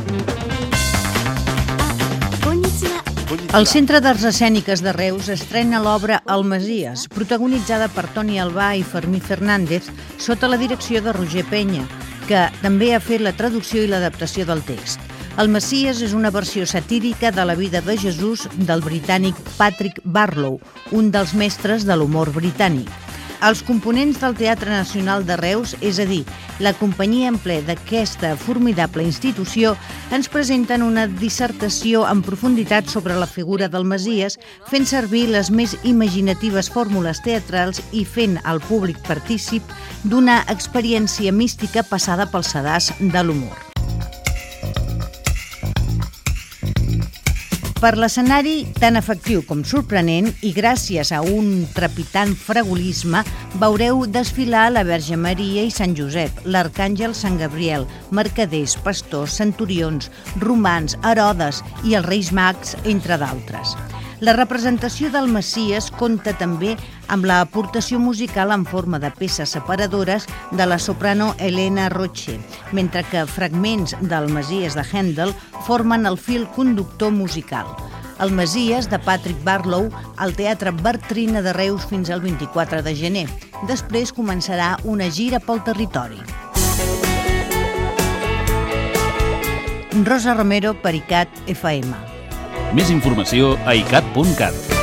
El Centre d'Arts Escèniques de Reus estrena l'obra El Messies, protagonitzada per Toni Albà i Fermí Fernández, sota la direcció de Roger Penya, que també ha fet la traducció i l'adaptació del text. El Messies és una versió satírica de la vida de Jesús del britànic Patrick Barlow, un dels mestres de l'humor britànic. Els components del Teatre Nacional de Reus, és a dir, la companyia en ple d'aquesta formidable institució, ens presenten una dissertació en profunditat sobre la figura del Messies, fent servir les més imaginatives fórmules teatrals i fent al públic partícip d'una experiència mística passada pel sedàs de l'humor. Per l'escenari tan efectiu com sorprenent i gràcies a un trepitant fragolisme, veureu desfilar la Verge Maria i Sant Josep, l'Arcàngel Sant Gabriel, mercaders, pastors, centurions, romans, Herodes i els Reis Mags, entre d'altres. La representació del Messies compta també amb l'aportació musical en forma de peces separadores de la soprano Helena Roche, mentre que fragments del Messies de Handel formen el fil conductor musical. El Messies, de Patrick Barlow, al Teatre Bartrina de Reus fins al 24 de gener. Després començarà una gira pel territori. Rosa Romero per ICAT FM. Més informació a icat.cat.